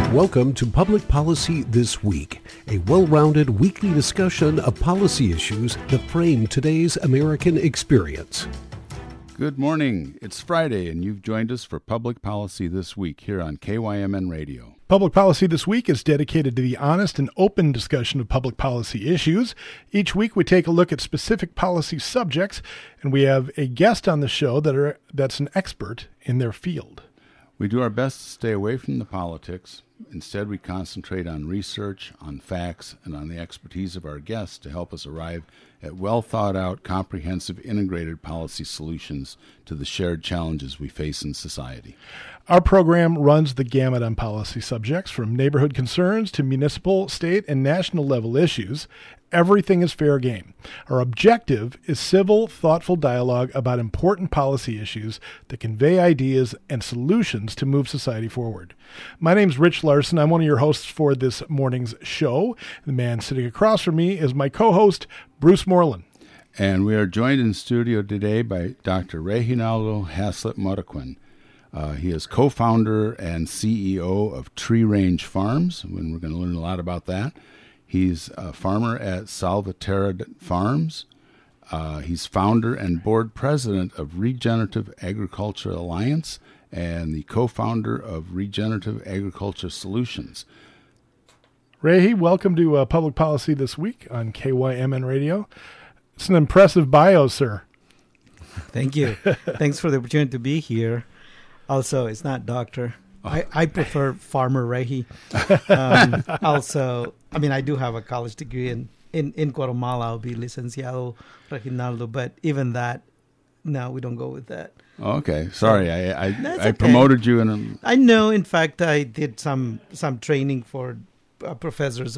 Welcome to Public Policy This Week, a well-rounded weekly discussion of policy issues that frame today's American experience. Good morning. It's Friday, and you've joined us for Public Policy This Week here on KYMN Radio. Public Policy This Week is dedicated to the honest and open discussion of public policy issues. Each week we take a look at specific policy subjects, and we have a guest on the show that's an expert in their field. We do our best to stay away from the politics. Instead, we concentrate on research, on facts, and on the expertise of our guests to help us arrive at well-thought-out, comprehensive, integrated policy solutions to the shared challenges we face in society. Our program runs the gamut on policy subjects, from neighborhood concerns to municipal, state, and national level issues. Everything is fair game. Our objective is civil, thoughtful dialogue about important policy issues that convey ideas and solutions to move society forward. My name's Rich Larson. I'm one of your hosts for this morning's show. The man sitting across from me is my co-host, Bruce Moreland. And we are joined in studio today by Dr. Reginaldo Haslett Moraquin. He is co-founder and CEO of Tree Range Farms, and we're going to learn a lot about that. He's a farmer at Salvaterra Farms. He's founder and board president of Regenerative Agriculture Alliance and the co-founder of Regenerative Agriculture Solutions. Ray, welcome to Public Policy This Week on KYMN Radio. It's an impressive bio, sir. Thank you. Thanks for the opportunity to be here. Also, it's not doctor. I prefer Farmer Rehi. I do have a college degree in Guatemala. I'll be licenciado Reginaldo, but even that, no, we don't go with that. Okay, sorry, I promoted you. I know. In fact, I did some training for professors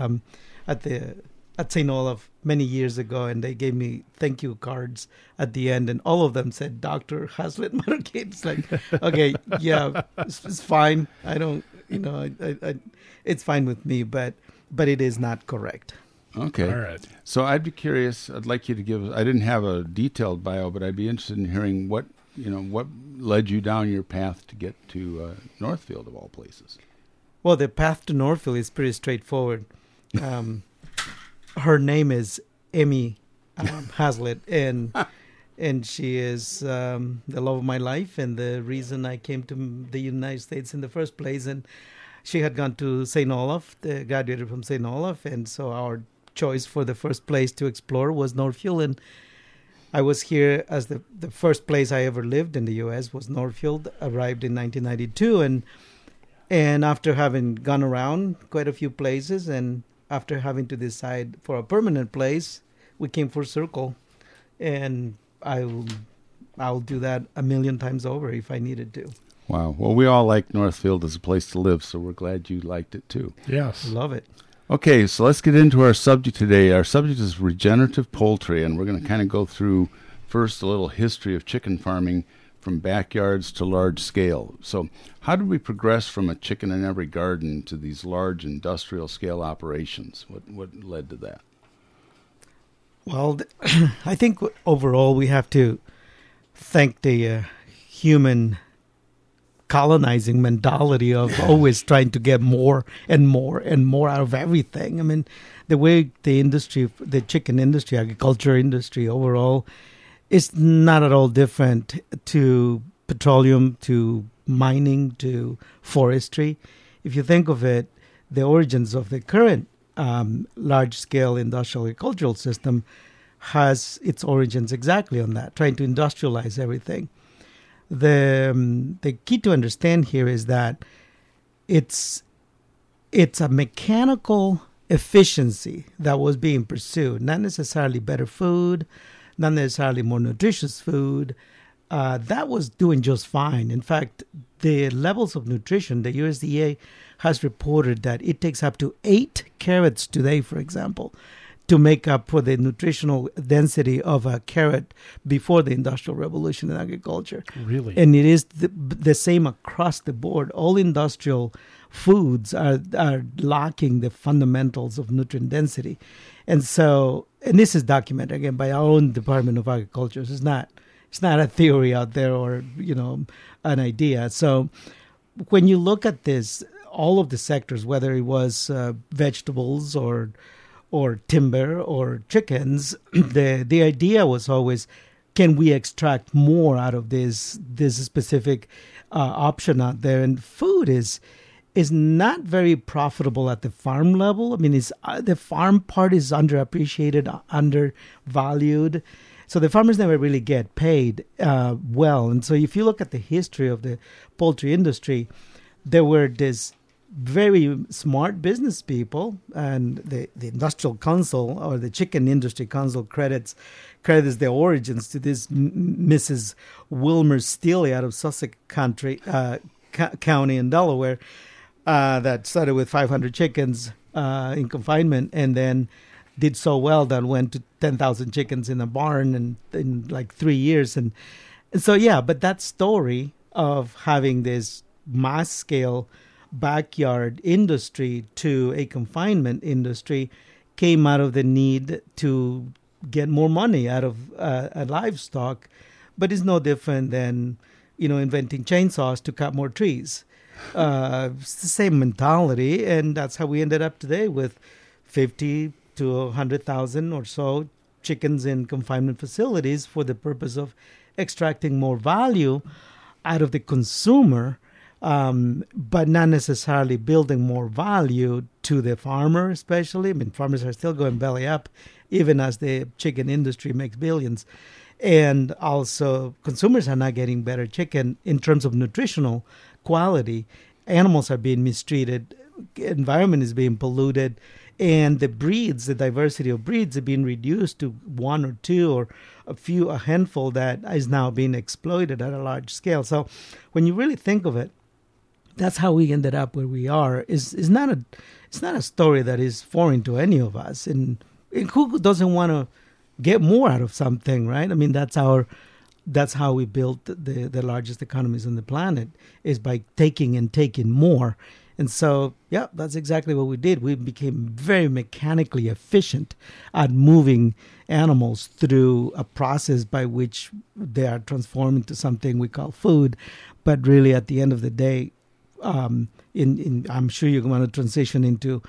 at St. Olaf many years ago, and they gave me thank you cards at the end, and all of them said Dr. Haslett Moraquin. It's like, okay, yeah, it's fine. I don't, it's fine with me, but it is not correct. Okay. All right. So I'd be curious. I'd like you to give. I didn't have a detailed bio, but I'd be interested in hearing what led you down your path to get to Northfield of all places. Well, the path to Northfield is pretty straightforward. Her name is Emmy Haslett, and she is the love of my life and the reason I came to the United States in the first place. And she had gone to St. Olaf, graduated from St. Olaf, and so our choice for the first place to explore was Northfield. And I was here as the first place I ever lived in the U.S. was Northfield. Arrived in 1992, and after having gone around quite a few places and after having to decide for a permanent place, we came full circle, and I'll do that a million times over if I needed to. Wow. Well, we all like Northfield as a place to live, so we're glad you liked it too. Yes. Love it. Okay, so let's get into our subject today. Our subject is regenerative poultry, and we're going to kind of go through first a little history of chicken farming from backyards to large scale. So how did we progress from a chicken in every garden to these large industrial scale operations? What led to that? Well, I think overall we have to thank the human colonizing mentality of always trying to get more and more and more out of everything. I mean, the way the chicken industry, agriculture industry overall, is not at all different to petroleum, to mining, to forestry. If you think of it, the origins of the current large-scale industrial agricultural system has its origins exactly on that, trying to industrialize everything. The key to understand here is that it's a mechanical efficiency that was being pursued, not necessarily better food, not necessarily more nutritious food. That was doing just fine. In fact, the levels of nutrition, the USDA has reported that it takes up to 8 carrots today, for example, to make up for the nutritional density of a carrot before the Industrial Revolution in agriculture. Really? And it is the same across the board. All industrial foods are lacking the fundamentals of nutrient density. And so, and this is documented, again, by our own Department of Agriculture. It's not a theory out there or, an idea. So when you look at this, all of the sectors, whether it was vegetables or timber or chickens, the idea was always, can we extract more out of this specific option out there? And food is not very profitable at the farm level. I mean, the farm part is underappreciated, undervalued. So the farmers never really get paid well. And so if you look at the history of the poultry industry, there were these very smart business people, and the Industrial Council or the Chicken Industry Council credits the origins to this Mrs. Wilmer Steele out of Sussex County in Delaware that started with 500 chickens in confinement, and then did so well that went to 10,000 chickens in a barn and in like 3 years. And so, yeah, but that story of having this mass scale backyard industry to a confinement industry came out of the need to get more money out of livestock, but it's no different than, inventing chainsaws to cut more trees. It's the same mentality, and that's how we ended up today with 50 to 100,000 or so chickens in confinement facilities for the purpose of extracting more value out of the consumer, but not necessarily building more value to the farmer, especially. I mean, farmers are still going belly up, even as the chicken industry makes billions. And also, consumers are not getting better chicken in terms of nutritional quality. Animals are being mistreated, environment is being polluted, and the diversity of breeds are being reduced to one or two or a handful that is now being exploited at a large scale. So when you really think of it, that's how we ended up where we are. It's not a story that is foreign to any of us. And who doesn't want to get more out of something, right? I mean, that's how we built the largest economies on the planet, is by taking more. And so, yeah, that's exactly what we did. We became very mechanically efficient at moving animals through a process by which they are transformed into something we call food. But really, at the end of the day, I'm sure you're going to transition into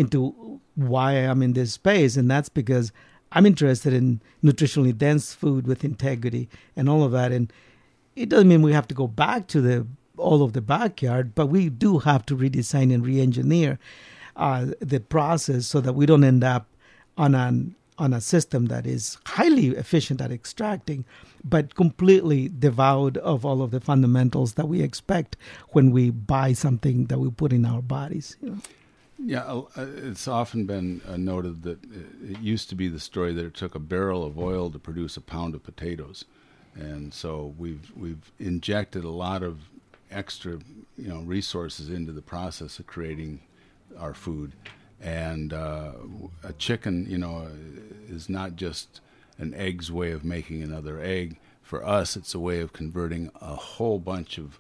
why I'm in this space, and that's because I'm interested in nutritionally dense food with integrity and all of that. And it doesn't mean we have to go back to all of the backyard, but we do have to redesign and re-engineer the process so that we don't end up on a system that is highly efficient at extracting, but completely devoid of all of the fundamentals that we expect when we buy something that we put in our bodies. Yeah, it's often been noted that it used to be the story that it took a barrel of oil to produce a pound of potatoes, and so we've injected a lot of extra resources into the process of creating our food. And a chicken is not just an egg's way of making another egg. For us, it's a way of converting a whole bunch of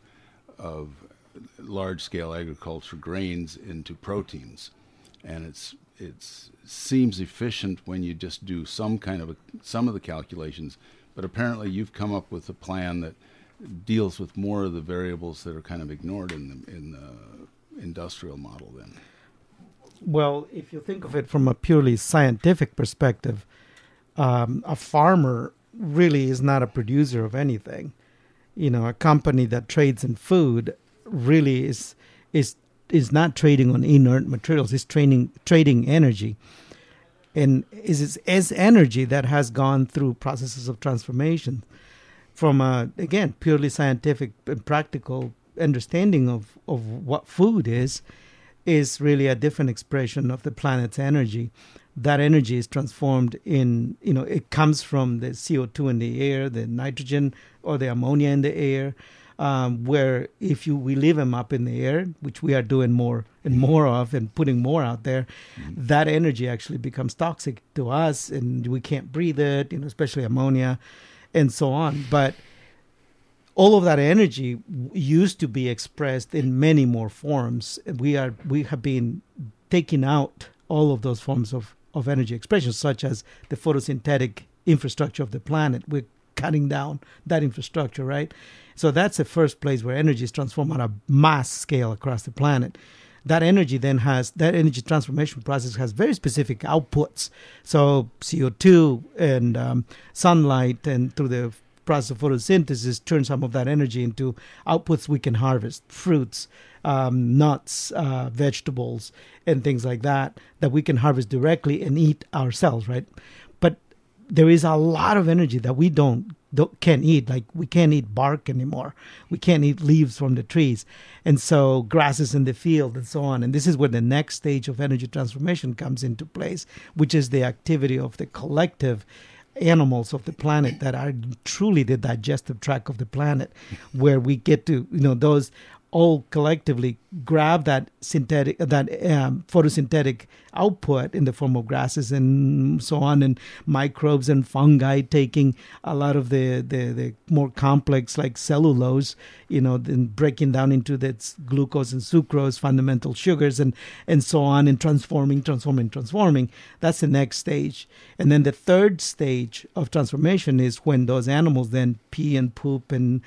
large-scale agriculture grains into proteins, and it seems efficient when you just do some of the calculations. But apparently, you've come up with a plan that deals with more of the variables that are kind of ignored in the industrial model. Then, well, if you think of it from a purely scientific perspective, a farmer really is not a producer of anything. A company that trades in food really is not trading on inert materials. It's trading energy, and is energy that has gone through processes of transformation from a, again, purely scientific and practical understanding of what food is really a different expression of the planet's energy. That energy is transformed in, it comes from the CO2 in the air, the nitrogen or the ammonia in the air, where we leave them up in the air, which we are doing more and more of and putting more out there, that energy actually becomes toxic to us and we can't breathe it, especially ammonia and so on. But all of that energy used to be expressed in many more forms. We have been taking out all of those forms of energy expression, such as the photosynthetic infrastructure of the planet. We're cutting down that infrastructure, right? So that's the first place where energy is transformed on a mass scale across the planet. that energy transformation process has very specific outputs. So CO2 and sunlight, and through the process of photosynthesis, turn some of that energy into outputs we can harvest: fruits, nuts, vegetables, and things like that we can harvest directly and eat ourselves, right? But there is a lot of energy that we can't eat. Like, we can't eat bark anymore. We can't eat leaves from the trees. And so grasses in the field and so on. And this is where the next stage of energy transformation comes into place, which is the activity of the collective animals of the planet that are truly the digestive tract of the planet, where we get to, those all collectively grab that photosynthetic output in the form of grasses and so on, and microbes and fungi taking a lot of the more complex, like cellulose, then breaking down into that glucose and sucrose, fundamental sugars, and so on, and transforming. That's the next stage. And then the third stage of transformation is when those animals then pee and poop and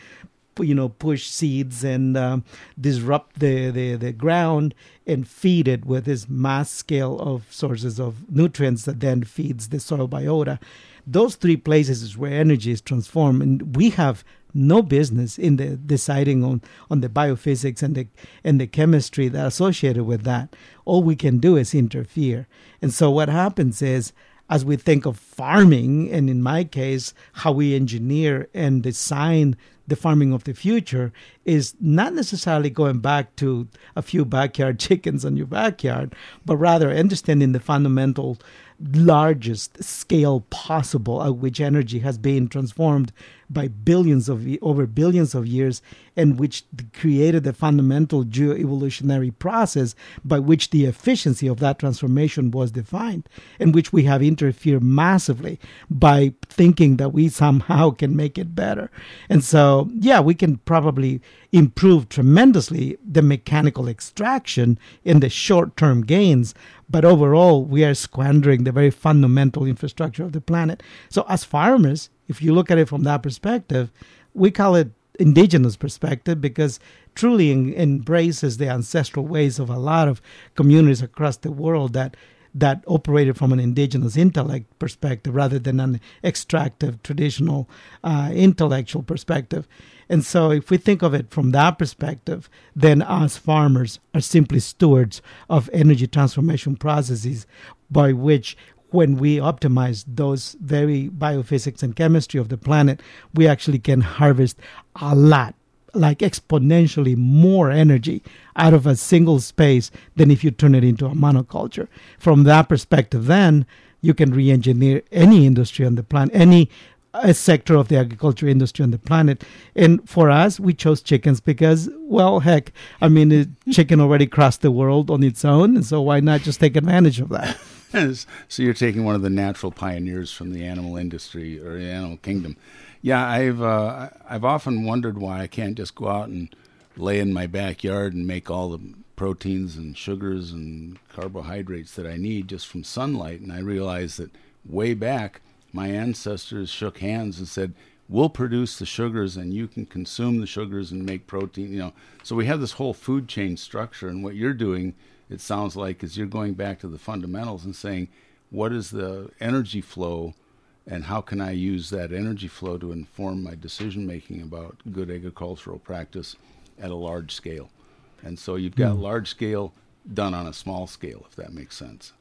push seeds and disrupt the ground and feed it with this mass scale of sources of nutrients that then feeds the soil biota. Those three places is where energy is transformed, and we have no business in the deciding on the biophysics and the chemistry that are associated with that. All we can do is interfere. And so what happens is, as we think of farming, and in my case, how we engineer and design the farming of the future, is not necessarily going back to a few backyard chickens in your backyard, but rather understanding the fundamental largest scale possible at which energy has been transformed by over billions of years, and which created the fundamental geoevolutionary process by which the efficiency of that transformation was defined, and which we have interfered massively by thinking that we somehow can make it better. And so, we can probably improve tremendously the mechanical extraction in the short-term gains, but overall, we are squandering the very fundamental infrastructure of the planet. So as farmers, if you look at it from that perspective, we call it indigenous perspective, because truly embraces the ancestral ways of a lot of communities across the world that operated from an indigenous intellect perspective rather than an extractive, traditional intellectual perspective. And so if we think of it from that perspective, then us farmers are simply stewards of energy transformation processes by which, when we optimize those very biophysics and chemistry of the planet, we actually can harvest a lot, like exponentially more energy out of a single space than if you turn it into a monoculture. From that perspective, then, you can re-engineer any industry on the planet, any sector of the agriculture industry on the planet. And for us, we chose chickens because, chicken already crossed the world on its own, and so why not just take advantage of that? So you're taking one of the natural pioneers from the animal industry or the animal kingdom. Yeah, I've often wondered why I can't just go out and lay in my backyard and make all the proteins and sugars and carbohydrates that I need just from sunlight. And I realized that way back, my ancestors shook hands and said, we'll produce the sugars and you can consume the sugars and make protein. So we have this whole food chain structure, and what you're doing, it sounds like, is you're going back to the fundamentals and saying, what is the energy flow, and how can I use that energy flow to inform my decision making about good agricultural practice at a large scale? And so you've got large scale done on a small scale, if that makes sense.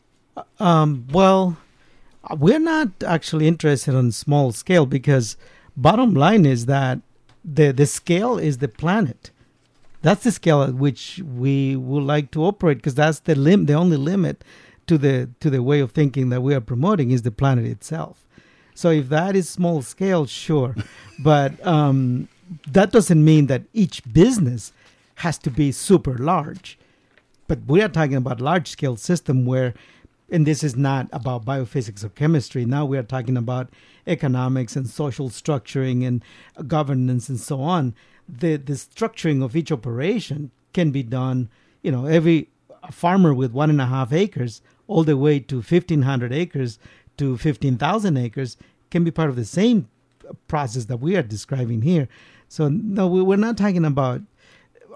We're not actually interested on small scale, because bottom line is that the scale is the planet. That's the scale at which we would like to operate, because that's the only limit to the way of thinking that we are promoting is the planet itself. So if that is small scale, sure. But that doesn't mean that each business has to be super large. But we are talking about large scale system where, and this is not about biophysics or chemistry. Now we are talking about economics and social structuring and governance and so on. The structuring of each operation can be done, every farmer with 1.5 acres all the way to 1,500 acres to 15,000 acres can be part of the same process that we are describing here. So no, we're not talking about,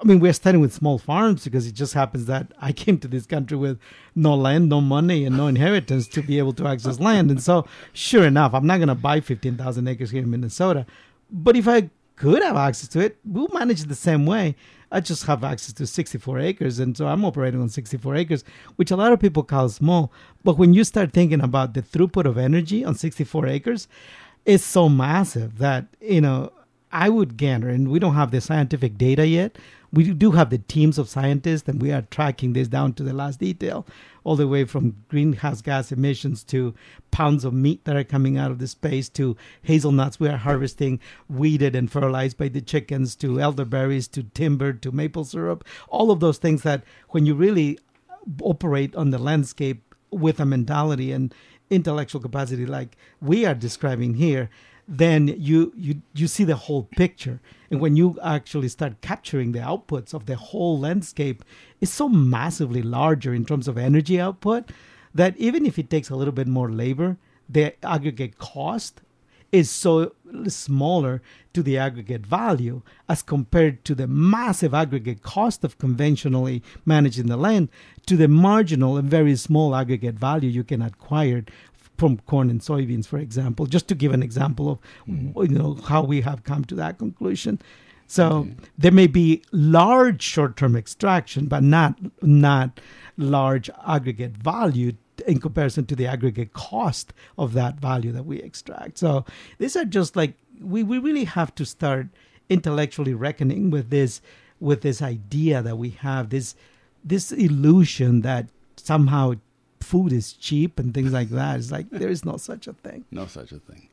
I mean, we're starting with small farms because it just happens that I came to this country with no land, no money, and no inheritance to be able to access land. And so, sure enough, I'm not going to buy 15,000 acres here in Minnesota. But if I could have access to it, we'll manage it the same way. I just have access to 64 acres, and so I'm operating on 64 acres, which a lot of people call small. But when you start thinking about the throughput of energy on 64 acres, it's so massive that, I would gather, and we don't have the scientific data yet. We do have the teams of scientists, and we are tracking this down to the last detail, all the way from greenhouse gas emissions to pounds of meat that are coming out of the space to hazelnuts we are harvesting, weeded and fertilized by the chickens, to elderberries, to timber, to maple syrup, all of those things that when you really operate on the landscape with a mentality and intellectual capacity like we are describing here, then you see the whole picture. And when you actually start capturing the outputs of the whole landscape, it's so massively larger in terms of energy output that even if it takes a little bit more labor, the aggregate cost is so smaller to the aggregate value as compared to the massive aggregate cost of conventionally managing the land to the marginal and very small aggregate value you can acquire from corn and soybeans, for example, just to give an example of how we have come to that conclusion. So there may be large short-term extraction, but not large aggregate value in comparison to the aggregate cost of that value that we extract. So these are just like we really have to start intellectually reckoning with this idea that we have this illusion that somehow food is cheap and things like that. It's like there is no such a thing. No such a thing.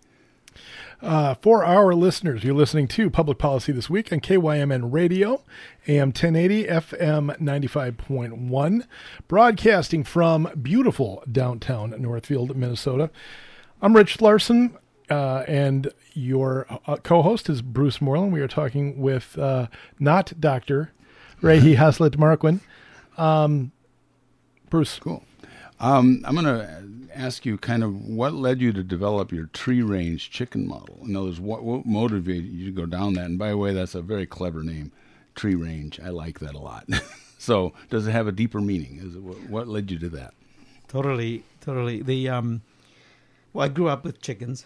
For our listeners, you're listening to Public Policy This Week on KYMN Radio, AM 1080, FM 95.1, broadcasting from beautiful downtown Northfield, Minnesota. I'm Rich Larson, and your co-host is Bruce Moreland. We are talking with not Dr. Rehi Haslett Marroquin. Bruce. Cool. I'm going to ask you kind of what led you to develop your tree range chicken model. In other words, what motivated you to go down that? And by the way, that's a very clever name, tree range. I like that a lot. So does it have a deeper meaning? What led you to that? Totally. Well, I grew up with chickens.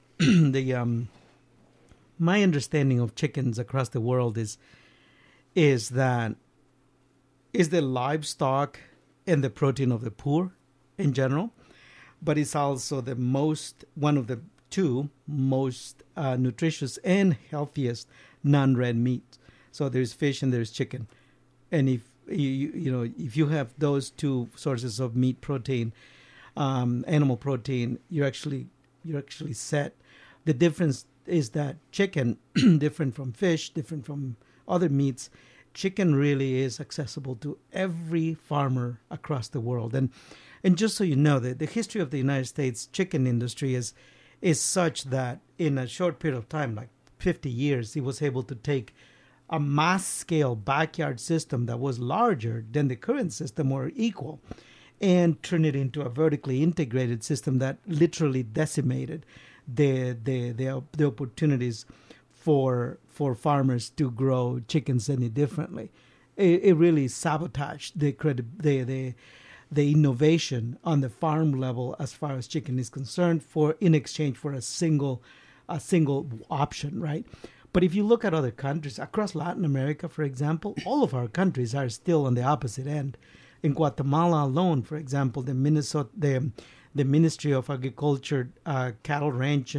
My understanding of chickens across the world is the livestock and the protein of the poor in general, but it's also one of the two most nutritious and healthiest non-red meats. So there's fish and there's chicken, and if you have those two sources of meat protein, animal protein, you're actually set. The difference is that chicken, different from fish, different from other meats, chicken really is accessible to every farmer across the world. And just so you know, the history of the United States chicken industry is such that in a short period of time, like 50 years, it was able to take a mass-scale backyard system that was larger than the current system or equal and turn it into a vertically integrated system that literally decimated the opportunities for farmers to grow chickens any differently. It really sabotaged the innovation on the farm level as far as chicken is concerned in exchange for a single option, right? But if you look at other countries across Latin America, for example, all of our countries are still on the opposite end. In Guatemala alone, for example, the Ministry of Agriculture, Cattle Ranch,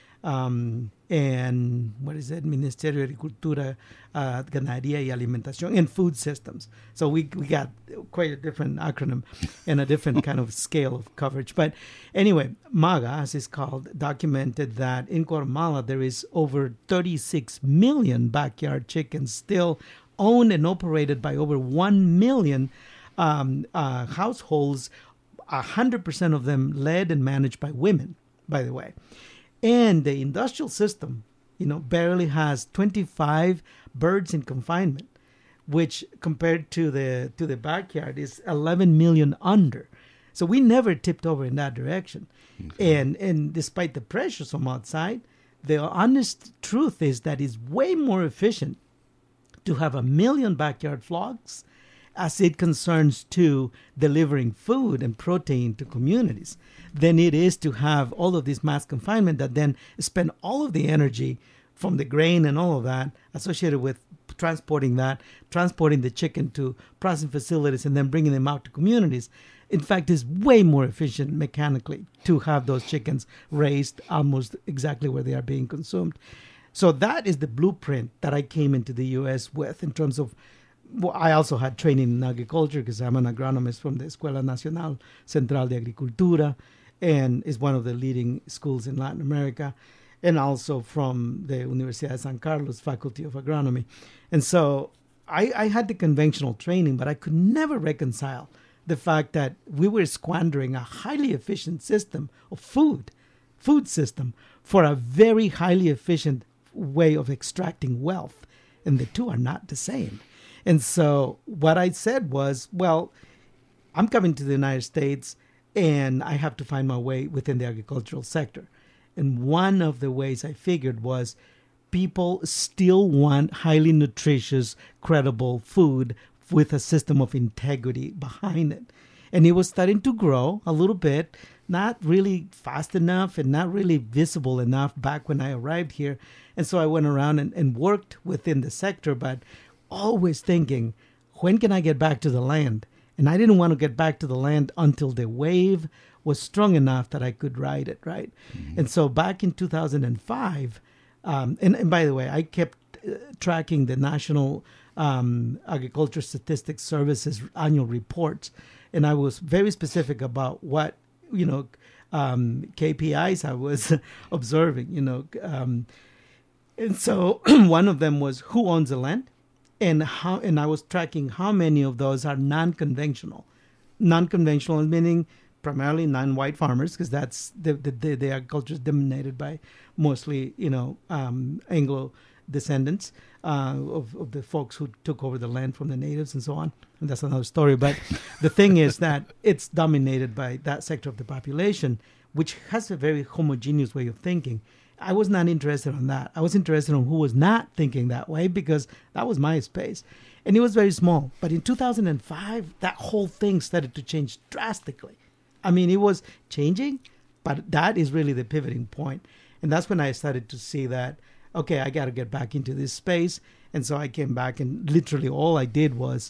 and what is it? Ministerio de Agricultura, Ganadería y Alimentación, and food systems. So we got quite a different acronym and a different kind of scale of coverage. But anyway, MAGA, as it's called, documented that in Guatemala there is over 36 million backyard chickens still owned and operated by over 1 million households, 100% of them led and managed by women, by the way. And the industrial system, barely has 25 birds in confinement, which compared to the backyard is 11 million under. So we never tipped over in that direction. Okay. And despite the pressures from outside, the honest truth is that it's way more efficient to have 1 million backyard flocks as it concerns to delivering food and protein to communities than it is to have all of this mass confinement that then spend all of the energy from the grain and all of that associated with transporting the chicken to processing facilities and then bringing them out to communities. In fact, it's way more efficient mechanically to have those chickens raised almost exactly where they are being consumed. So that is the blueprint that I came into the U.S. with in terms of, well, I also had training in agriculture because I'm an agronomist from the Escuela Nacional Central de Agricultura, and is one of the leading schools in Latin America, and also from the Universidad de San Carlos Faculty of Agronomy. And so I had the conventional training, but I could never reconcile the fact that we were squandering a highly efficient system of food system for a very highly efficient way of extracting wealth. And the two are not the same. And so what I said was, well, I'm coming to the United States and I have to find my way within the agricultural sector. And one of the ways I figured was people still want highly nutritious, credible food with a system of integrity behind it. And it was starting to grow a little bit, not really fast enough and not really visible enough back when I arrived here. And so I went around and worked within the sector, but always thinking, when can I get back to the land? And I didn't want to get back to the land until the wave was strong enough that I could ride it, right? Mm-hmm. And so back in 2005, and by the way, I kept tracking the National Agriculture Statistics Services annual reports, and I was very specific about what, KPIs I was observing, and so one of them was who owns the land, and I was tracking how many of those are non-conventional. Non-conventional meaning primarily non-white farmers, because that's the agriculture is dominated by mostly Anglo descendants of the folks who took over the land from the natives and so on. And that's another story. But the thing is that it's dominated by that sector of the population, which has a very homogeneous way of thinking. I was not interested in that. I was interested in who was not thinking that way, because that was my space. And it was very small. But in 2005, that whole thing started to change drastically. I mean, it was changing, but that is really the pivoting point. And that's when I started to see that, okay, I got to get back into this space. And so I came back, and literally all I did was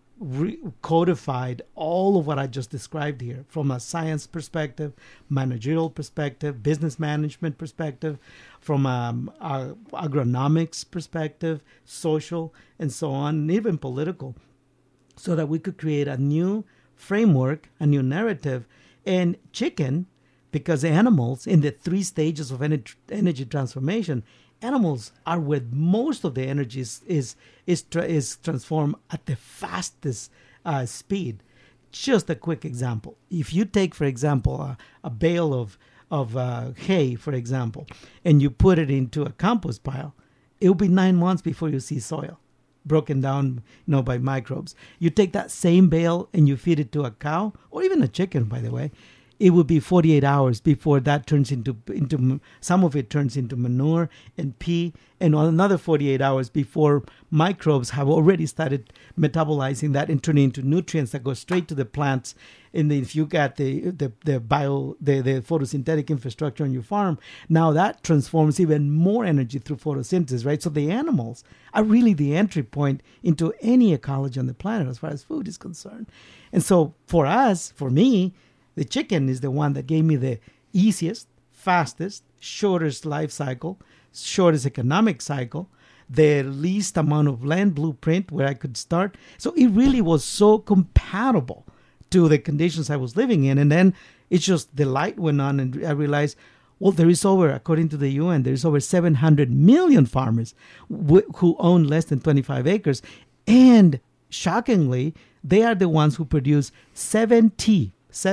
codified all of what I just described here from a science perspective, managerial perspective, business management perspective, from a agronomics perspective, social, and so on, and even political, so that we could create a new framework, a new narrative. And chicken, because animals in the 3 stages of energy transformation, animals are where most of the energy is transformed at the fastest speed. Just a quick example. If you take, for example, a bale of hay, for example, and you put it into a compost pile, it will be 9 months before you see soil broken down, by microbes. You take that same bale and you feed it to a cow, or even a chicken, by the way, it will be 48 hours before that turns into some of it turns into manure and pee, and another 48 hours before microbes have already started metabolizing that and turning into nutrients that go straight to the plants. And if you got the photosynthetic infrastructure on your farm, now that transforms even more energy through photosynthesis, right? So the animals are really the entry point into any ecology on the planet as far as food is concerned. And so for me, the chicken is the one that gave me the easiest, fastest, shortest life cycle, shortest economic cycle, the least amount of land blueprint where I could start. So it really was so compatible to the conditions I was living in. And then it's just the light went on, and I realized, well, there is according to the UN, there's over 700 million farmers who own less than 25 acres. And shockingly, they are the ones who produce 70%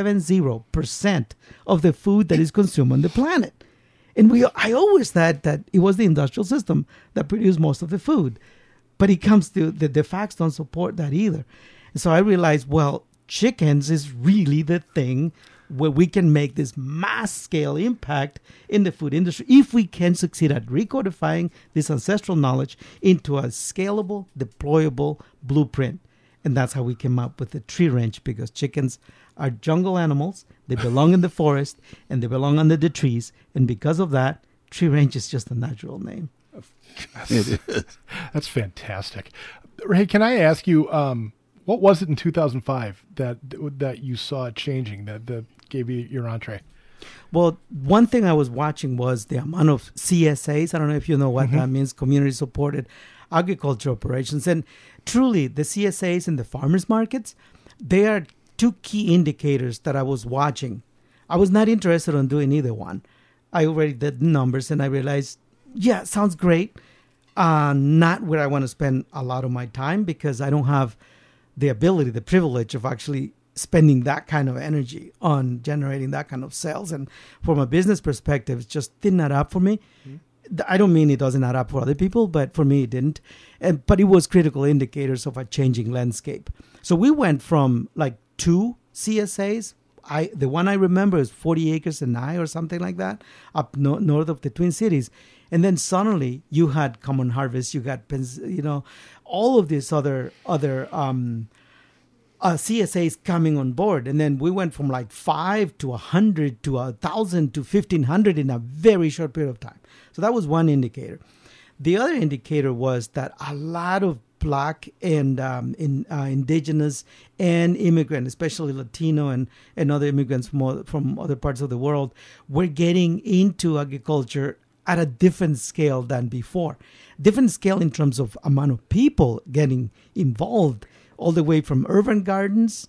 of the food that is consumed on the planet. And I always thought that it was the industrial system that produced most of the food. But it comes to the facts don't support that either. And so I realized, well, chickens is really the thing where we can make this mass scale impact in the food industry if we can succeed at recodifying this ancestral knowledge into a scalable, deployable blueprint. And that's how we came up with the tree range, because chickens are jungle animals. They belong in the forest and they belong under the trees. And because of that, tree range is just a natural name. That's fantastic. Ray, can I ask you, what was it in 2005 that you saw changing that gave you your entree? Well, one thing I was watching was the amount of CSAs. I don't know if you know what that means, community supported agriculture operations. And truly, the CSAs and the farmers markets, they are two key indicators that I was watching. I was not interested in doing either one. I already did the numbers and I realized, yeah, sounds great. Not where I want to spend a lot of my time, because I don't have the ability, the privilege of actually spending that kind of energy on generating that kind of sales. And from a business perspective, it just didn't add up for me. I don't mean it doesn't add up for other people, but for me it didn't. But it was critical indicators of a changing landscape. So we went from like 2 CSAs. The one I remember is 40 acres and I or something like that, up north of the Twin Cities. And then suddenly you had Common Harvest, you got, all of these other CSAs coming on board. And then we went from like 5 to 100 to 1,000 to 1,500 in a very short period of time. So that was one indicator. The other indicator was that a lot of Black and indigenous and immigrant, especially Latino and other immigrants from other parts of the world, were getting into agriculture at a different scale than before. Different scale in terms of amount of people getting involved, all the way from urban gardens,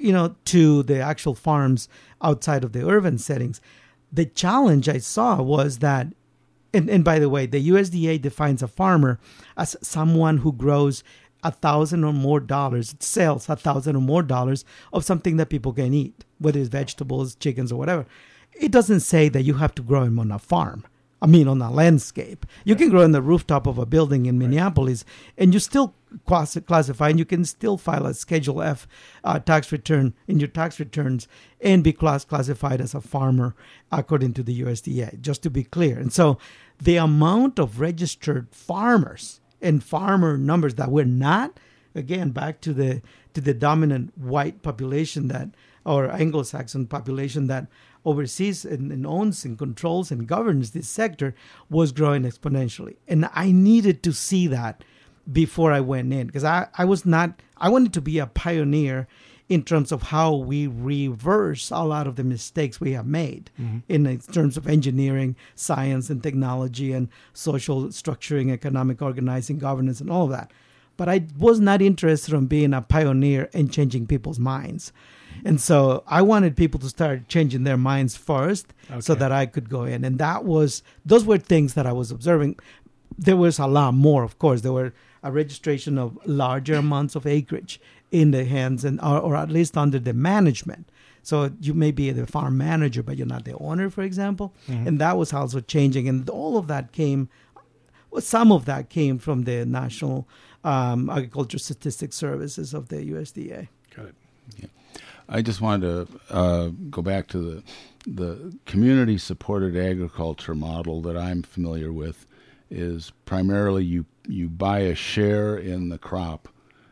to the actual farms outside of the urban settings. The challenge I saw was that, and by the way, the USDA defines a farmer as someone who grows $1,000 or more, sells $1,000 or more of something that people can eat, whether it's vegetables, chickens, or whatever. It doesn't say that you have to grow them on a farm. On a landscape. You can grow on the rooftop of a building in Minneapolis, and you still classify, and you can still file a Schedule F tax return in your tax returns and be classified as a farmer according to the USDA, just to be clear. And so the amount of registered farmers and farmer numbers that were not, again, back to the dominant white population or Anglo-Saxon population that oversees and owns and controls and governs this sector, was growing exponentially. And I needed to see that before I went in, because I wanted to be a pioneer in terms of how we reverse a lot of the mistakes we have made in terms of engineering, science and technology and social structuring, economic organizing, governance and all of that. But I was not interested in being a pioneer and changing people's minds. And so I wanted people to start changing their minds first so that I could go in. And those were things that I was observing. There was a lot more, of course. There were a registration of larger amounts of acreage in the hands or at least under the management. So you may be the farm manager, but you're not the owner, for example. And that was also changing. And all of that some of that came from the National Agriculture Statistics Services of the USDA. Got it. Yeah. I just wanted to go back to the community-supported agriculture model that I'm familiar with. Is primarily you buy a share in the crop,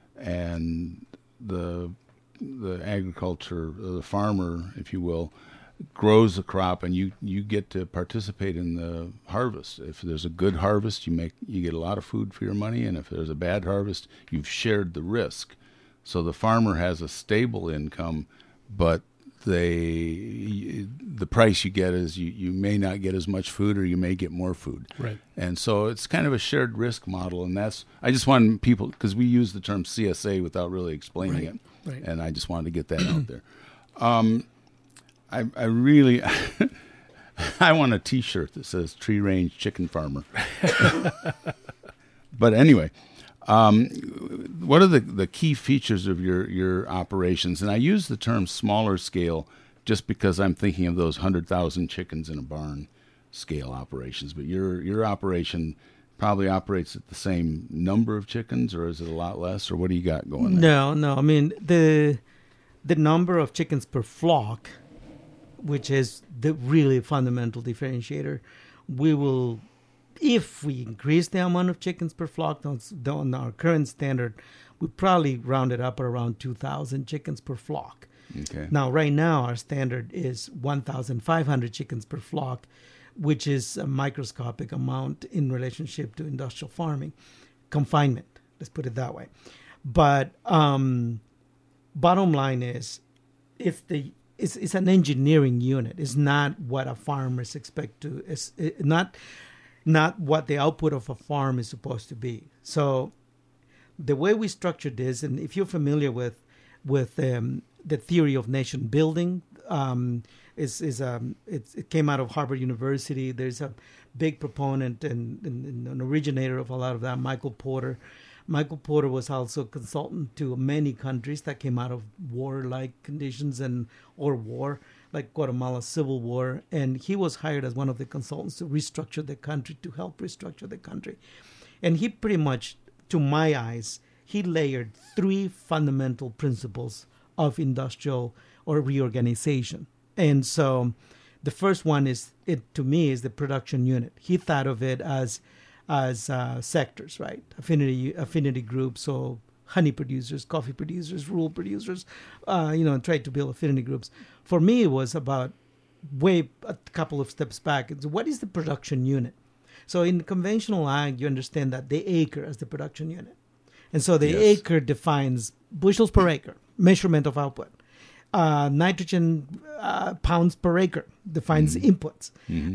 and the agriculture, the farmer, if you will, grows the crop, and you get to participate in the harvest. If there's a good harvest, you get a lot of food for your money, and if there's a bad harvest, you've shared the risk. So the farmer has a stable income, but the price you get is you may not get as much food, or you may get more food. Right. And so it's kind of a shared risk model, and I just wanted people, because we use the term CSA without really explaining it, Right. and I just wanted to get that out there. I really I want a T-shirt that says Tree Range Chicken Farmer. But anyway. What are the key features of your operations? And I use the term smaller scale just because I'm thinking of those 100,000 chickens in a barn scale operations. But your operation probably operates at the same number of chickens, or is it a lot less, or what do you got going there? No. I mean, the number of chickens per flock which is the really fundamental differentiator. We will, if we increase the amount of chickens per flock on our current standard, we probably round it up around 2,000 chickens per flock. Okay. Now, right now, our standard is 1,500 chickens per flock, which is a microscopic amount in relationship to industrial farming. Confinement, let's put it that way. But bottom line is, it's an engineering unit. It's not what a farmers expect to. It's not what the output of a farm is supposed to be. So the way we structured this, and if you're familiar with the theory of nation building, it came out of Harvard University. There's a big proponent and an originator of a lot of that, Michael Porter. Michael Porter was also a consultant to many countries that came out of war-like conditions or war, like Guatemala's Civil War. And he was hired as one of the consultants to restructure the country, to help restructure the country. And he pretty much, to my eyes, he layered 3 fundamental principles of industrial or reorganization. And so the first one is the production unit. He thought of it as sectors, right? Affinity groups, so honey producers, coffee producers, rural producers, tried to build affinity groups. For me, it was about a couple of steps back. It's what is the production unit? So in conventional ag, you understand that the acre as the production unit. And so the acre defines bushels per acre, measurement of output. Nitrogen pounds per acre defines inputs.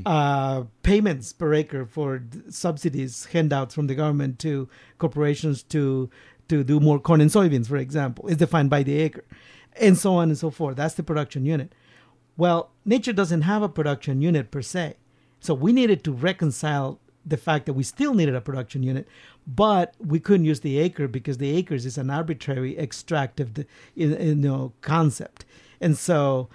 Payments per acre for subsidies, handouts from the government to corporations to do more corn and soybeans, for example, is defined by the acre, and so on and so forth. That's the production unit. Well, nature doesn't have a production unit per se, so we needed to reconcile the fact that we still needed a production unit, but we couldn't use the acre because the acres is an arbitrary extractive concept. And so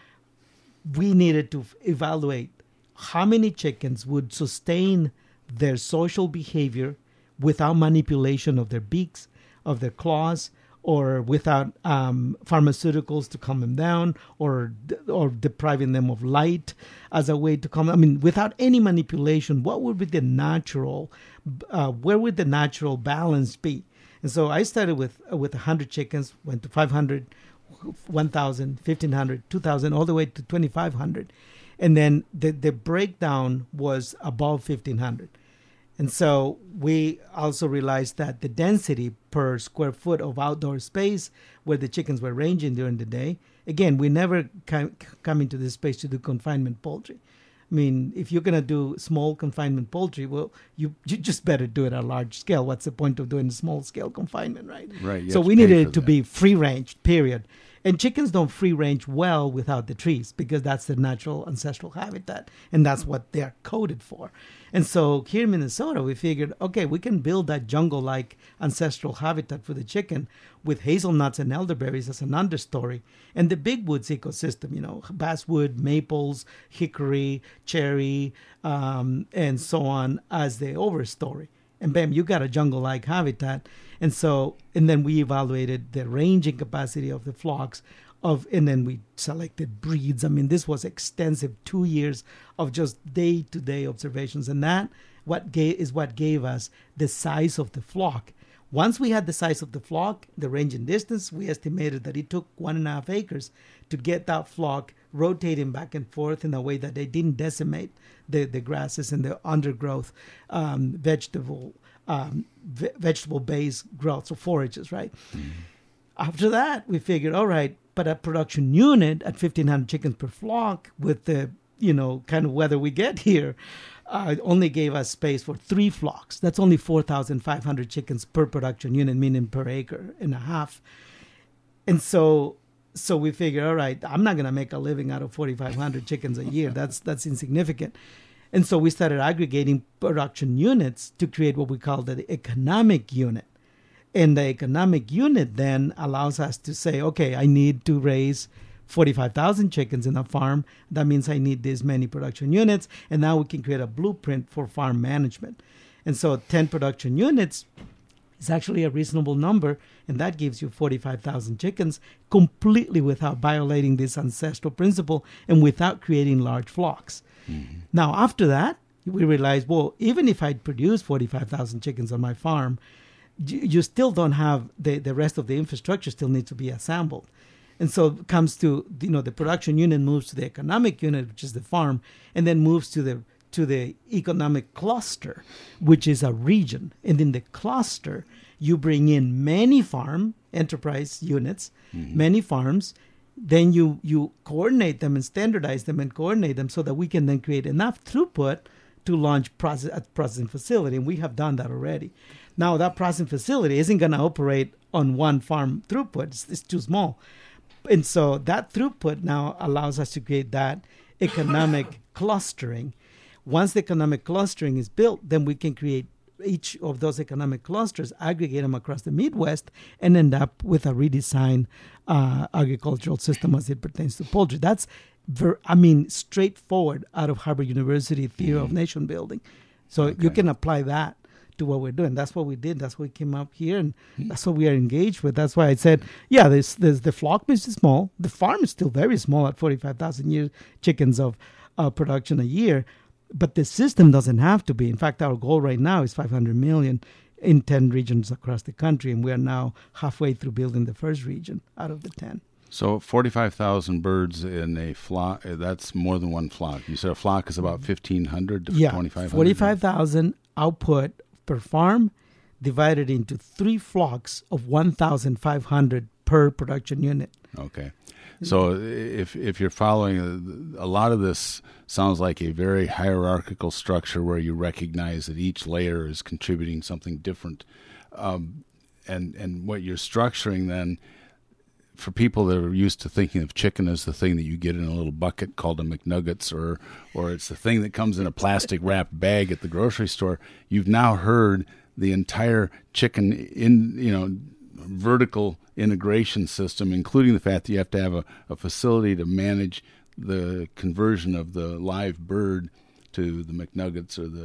we needed to evaluate how many chickens would sustain their social behavior without manipulation of their beaks, of their claws, or without pharmaceuticals to calm them down, or depriving them of light as a way to calm them. I mean, without any manipulation, what would be the natural, where would the natural balance be? And so I started with 100 chickens, went to 500, 1,000, 1,500, 2,000, all the way to 2,500. And then the breakdown was above 1,500. And so we also realized that the density per square foot of outdoor space where the chickens were ranging during the day, again, we never come into this space to do confinement poultry. I mean, if you're going to do small confinement poultry, well, you just better do it at a large scale. What's the point of doing small scale confinement, right? Right. So we needed it to be free range, period. And chickens don't free range well without the trees because that's their natural ancestral habitat, and that's what they're coded for. And so here in Minnesota, we figured, okay, we can build that jungle-like ancestral habitat for the chicken with hazelnuts and elderberries as an understory, and the big woods ecosystem, basswood, maples, hickory, cherry, and so on as the overstory. And bam, you got a jungle-like habitat. And then we evaluated the ranging capacity of the flocks and then we selected breeds. I mean, this was extensive 2 years of just day-to-day observations. And that is what gave us the size of the flock. Once we had the size of the flock, the range and distance, we estimated that it took 1.5 acres to get that flock rotating back and forth in a way that they didn't decimate the grasses and the undergrowth, vegetable-based growth, so forages, right? Mm-hmm. After that, we figured, all right, but a production unit at 1,500 chickens per flock with the, kind of weather we get here, only gave us space for 3 flocks. That's only 4,500 chickens per production unit, meaning per acre and a half. And so we figured, all right, I'm not going to make a living out of 4,500 chickens a year. That's insignificant. And so we started aggregating production units to create what we call the economic unit. And the economic unit then allows us to say, okay, I need to raise 45,000 chickens in a farm. That means I need this many production units. And now we can create a blueprint for farm management. And so 10 production units is actually a reasonable number, and that gives you 45,000 chickens completely without violating this ancestral principle and without creating large flocks. Mm-hmm. Now, after that, we realized, well, even if I'd produce 45,000 chickens on my farm, you still don't have the rest of the infrastructure still needs to be assembled. And so it comes to, the production unit moves to the economic unit, which is the farm, and then moves to the economic cluster, which is a region. And in the cluster, you bring in many farm enterprise units, mm-hmm. many farms. Then you coordinate them and standardize them and coordinate them so that we can then create enough throughput to launch a processing facility. And we have done that already. Now, that processing facility isn't going to operate on one farm throughput. It's too small. And so that throughput now allows us to create that economic clustering. Once the economic clustering is built, then we can create each of those economic clusters, aggregate them across the Midwest, and end up with a redesigned agricultural system as it pertains to poultry. That's, straightforward out of Harvard University theory of nation building. So you can apply that to what we're doing. That's what we did. That's what we came up here, and that's what we are engaged with. That's why I said, there's the flock is small. The farm is still very small at 45,000 chickens of production a year, but the system doesn't have to be. In fact, our goal right now is 500 million in 10 regions across the country, and we are now halfway through building the first region out of the 10. So 45,000 birds in a flock, that's more than one flock. You said a flock is about 1,500 to 2,500? 45,000 output per farm, divided into 3 flocks of 1,500 per production unit. Okay. So if you're following, a lot of this sounds like a very hierarchical structure where you recognize that each layer is contributing something different. And what you're structuring then, for people that are used to thinking of chicken as the thing that you get in a little bucket called a McNuggets, or it's the thing that comes in a plastic wrapped bag at the grocery store, you've now heard the entire chicken vertical integration system, including the fact that you have to have a facility to manage the conversion of the live bird to the McNuggets or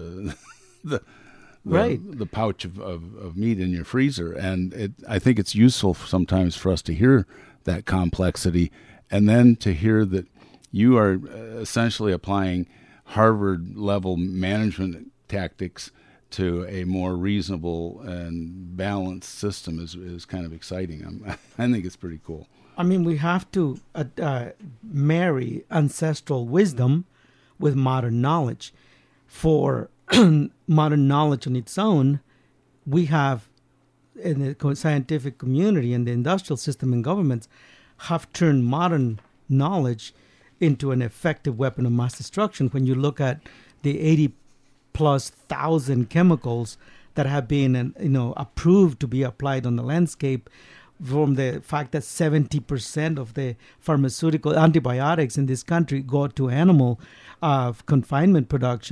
the pouch of meat in your freezer. And I think it's useful sometimes for us to hear that complexity, and then to hear that you are essentially applying Harvard-level management tactics to a more reasonable and balanced system is kind of exciting. I think it's pretty cool. We have to marry ancestral wisdom with modern knowledge. For modern knowledge on its own, we have, in the scientific community and the industrial system and governments, have turned modern knowledge into an effective weapon of mass destruction. When you look at the 80+ thousand chemicals that have been approved to be applied on the landscape, from the fact that 70% of the pharmaceutical antibiotics in this country go to animal confinement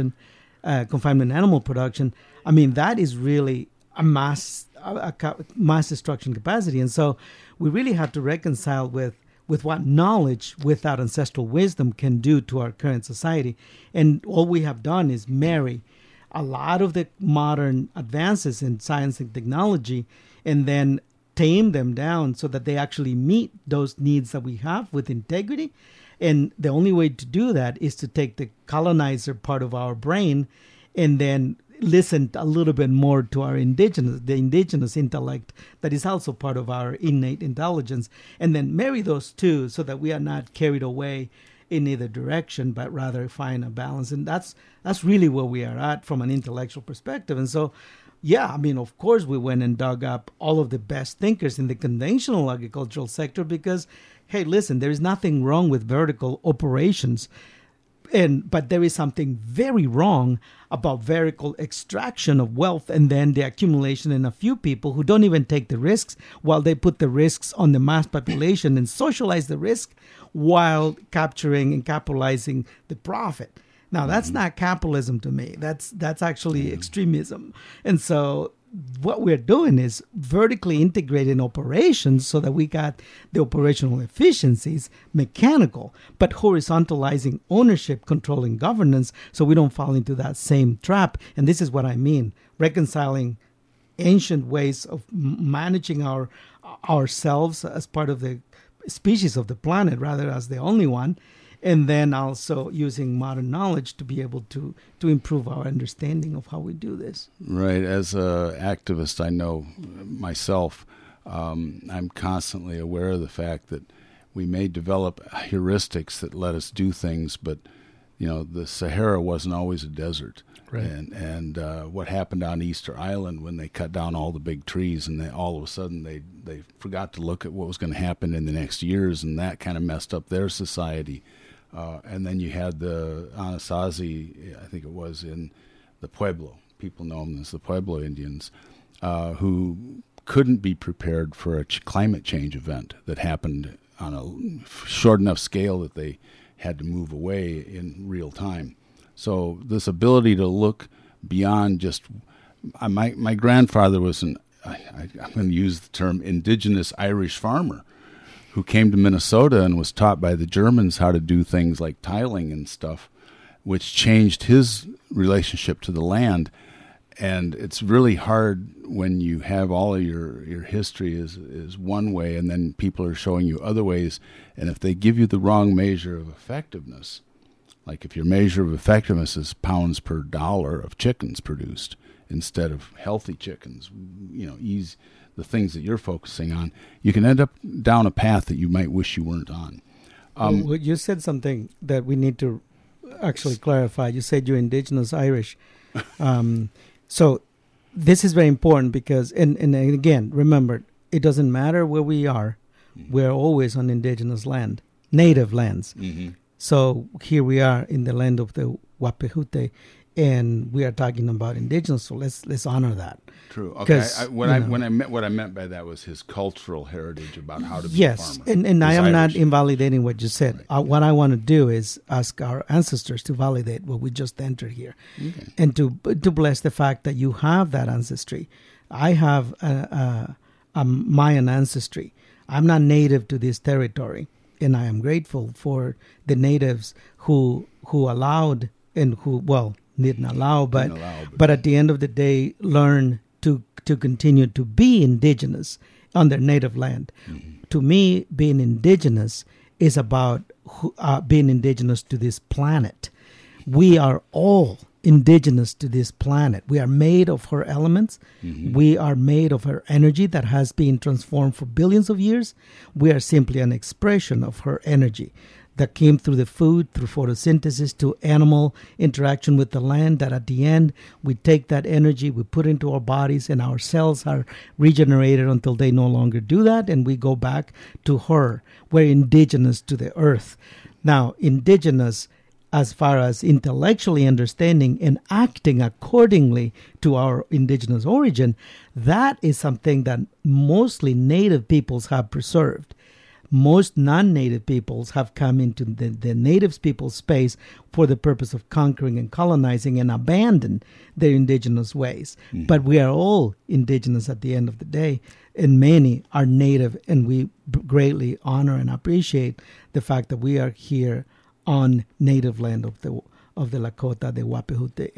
animal production. That is really a mass destruction capacity. And so we really have to reconcile with what knowledge without ancestral wisdom can do to our current society. And all we have done is marry a lot of the modern advances in science and technology, and then tame them down so that they actually meet those needs that we have with integrity. And the only way to do that is to take the colonizer part of our brain and then listen a little bit more to the indigenous intellect that is also part of our innate intelligence, and then marry those two so that we are not carried away in either direction, but rather find a balance. And that's really where we are at from an intellectual perspective. And so, of course, we went and dug up all of the best thinkers in the conventional agricultural sector because, hey, listen, there is nothing wrong with vertical operations. But there is something very wrong about vertical extraction of wealth and then the accumulation in a few people who don't even take the risks, while they put the risks on the mass population and socialize the risk while capturing and capitalizing the profit. Now, that's not capitalism to me. That's actually extremism. And so what we're doing is vertically integrating operations so that we got the operational efficiencies mechanical, but horizontalizing ownership, controlling governance, so we don't fall into that same trap. And this is what I mean, reconciling ancient ways of managing ourselves as part of the species of the planet rather as the only one, and then also using modern knowledge to be able to improve our understanding of how we do this. Right. As an activist, I know myself, I'm constantly aware of the fact that we may develop heuristics that let us do things, but the Sahara wasn't always a desert. Right. And what happened on Easter Island when they cut down all the big trees, and all of a sudden they forgot to look at what was going to happen in the next years, and that kind of messed up their society. And then you had the Anasazi, I think it was, in the Pueblo. People know them as the Pueblo Indians, who couldn't be prepared for a climate change event that happened on a short enough scale that they had to move away in real time. So this ability to look beyond just my grandfather was I'm going to use the term indigenous Irish farmer who came to Minnesota and was taught by the Germans how to do things like tiling and stuff, which changed his relationship to the land. And it's really hard when you have all of your history is one way, and then people are showing you other ways. And if they give you the wrong measure of effectiveness, like if your measure of effectiveness is pounds per dollar of chickens produced instead of healthy chickens, the things that you're focusing on, you can end up down a path that you might wish you weren't on. Well, you said something that we need to actually clarify. You said you're indigenous Irish. So this is very important because, and again, remember, it doesn't matter where we are. We're always on indigenous land, native lands. Mm-hmm. So here we are in the land of the Wapihute, and we are talking about indigenous. So let's honor that. True. Okay. What I meant by that was his cultural heritage about how to be a farmer. Yes, and I am not invalidating what you said. Right. What I want to do is ask our ancestors to validate what we just entered here, and to bless the fact that you have that ancestry. I have a Mayan ancestry. I'm not native to this territory, and I am grateful for the natives who allowed and who didn't allow, but at the end of the day learn to continue to be indigenous on their native land. Mm-hmm. To me, being indigenous is about being indigenous to this planet. We are all indigenous to this planet. We are made of her elements. Mm-hmm. We are made of her energy that has been transformed for billions of years. We are simply an expression of her energy that came through the food, through photosynthesis, to animal interaction with the land, that at the end, we take that energy, we put it into our bodies, and our cells are regenerated until they no longer do that, and we go back to her. We're indigenous to the earth. Now, indigenous as far as intellectually understanding and acting accordingly to our indigenous origin, that is something that mostly native peoples have preserved. Most non-native peoples have come into the native people's space for the purpose of conquering and colonizing and abandon their indigenous ways. Mm-hmm. But we are all indigenous at the end of the day, and many are native, and we greatly honor and appreciate the fact that we are here on native land of the Lakota, the Wapihute,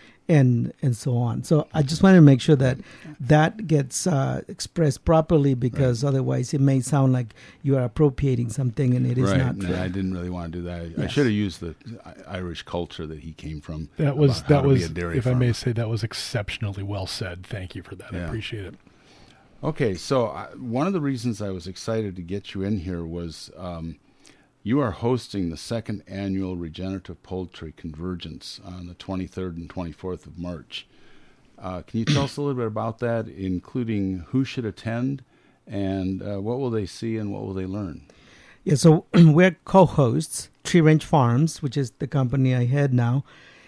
and so on. So I just wanted to make sure that gets expressed properly, because otherwise it may sound like you are appropriating something, and it is not true. I didn't really want to do that. I should have used the Irish culture that he came from. That was, if I may say, that was exceptionally well said. Thank you for that. Yeah. I appreciate it. Okay, so one of the reasons I was excited to get you in here was you are hosting the second annual Regenerative Poultry Convergence on the 23rd and 24th of March. Can you tell us a little bit about that, including who should attend, and what will they see and what will they learn? Yeah, so we're co-hosts. Tree Range Farms, which is the company I head now,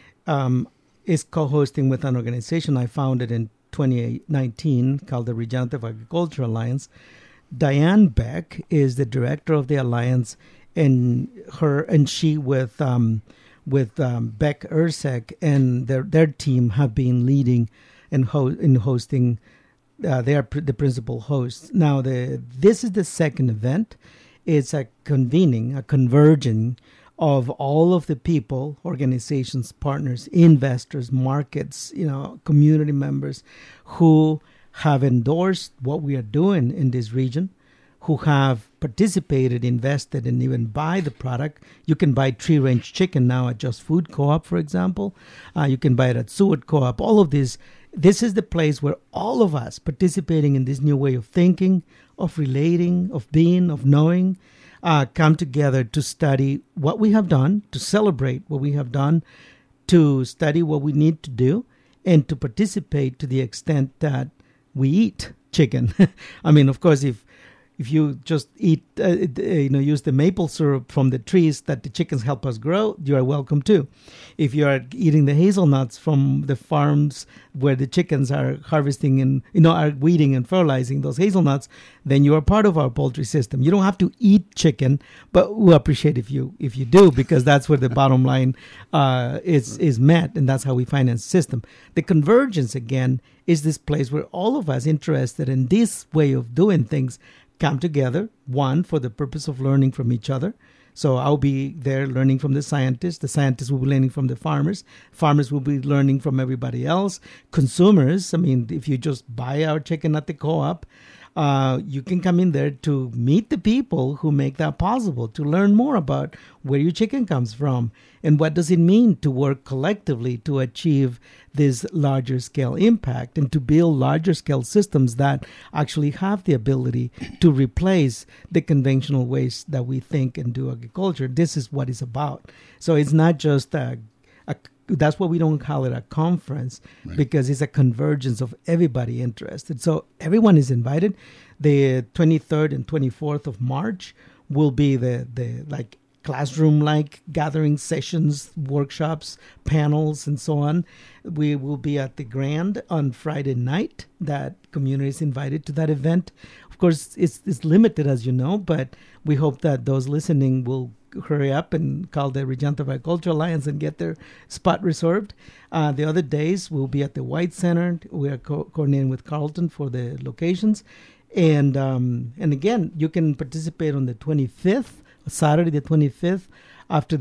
is co-hosting with an organization I founded in 2019 called the Regenerative Agriculture Alliance. Diane Beck is the director of the alliance, and she with Beck Ursek and their team have been leading and hosting. They are the principal hosts. Now, this is the second event. It's a converging of all of the people, organizations, partners, investors, markets, community members who have endorsed what we are doing in this region, who have participated, invested, and even buy the product. You can buy tree-range chicken now at Just Food Co-op, for example. You can buy it at Seward Co-op. All of this is the place where all of us participating in this new way of thinking, of relating, of being, of knowing, come together to study what we have done, to celebrate what we have done, to study what we need to do, and to participate to the extent that we eat chicken. I mean, of course, if you just eat, use the maple syrup from the trees that the chickens help us grow, you are welcome too. If you are eating the hazelnuts from the farms where the chickens are harvesting and are weeding and fertilizing those hazelnuts, then you are part of our poultry system. You don't have to eat chicken, but we appreciate if you do, because that's where the bottom line is met, and that's how we finance the system. The convergence again is this place where all of us interested in this way of doing things come together, one, for the purpose of learning from each other. So I'll be there learning from the scientists will be learning from the farmers will be learning from everybody else. Consumers, I mean, if you just buy our chicken at the co-op, you can come in there to meet the people who make that possible, to learn more about where your chicken comes from and what does it mean to work collectively to achieve this larger scale impact and to build larger scale systems that actually have the ability to replace the conventional ways that we think and do agriculture. This is what it's about. So it's not just that's why we don't call it a conference, right? Because it's a convergence of everybody interested. So everyone is invited. The 23rd and 24th of March will be the classroom-like gathering sessions, workshops, panels, and so on. We will be at the Grand on Friday night. That community is invited to that event. Of course, it's limited, as you know, but we hope that those listening will hurry up and call the Regenerative Agriculture Alliance and get their spot reserved. The other days we'll be at the White Center. We are coordinating with Carlton for the locations. And again, you can participate on the 25th, Saturday the 25th. After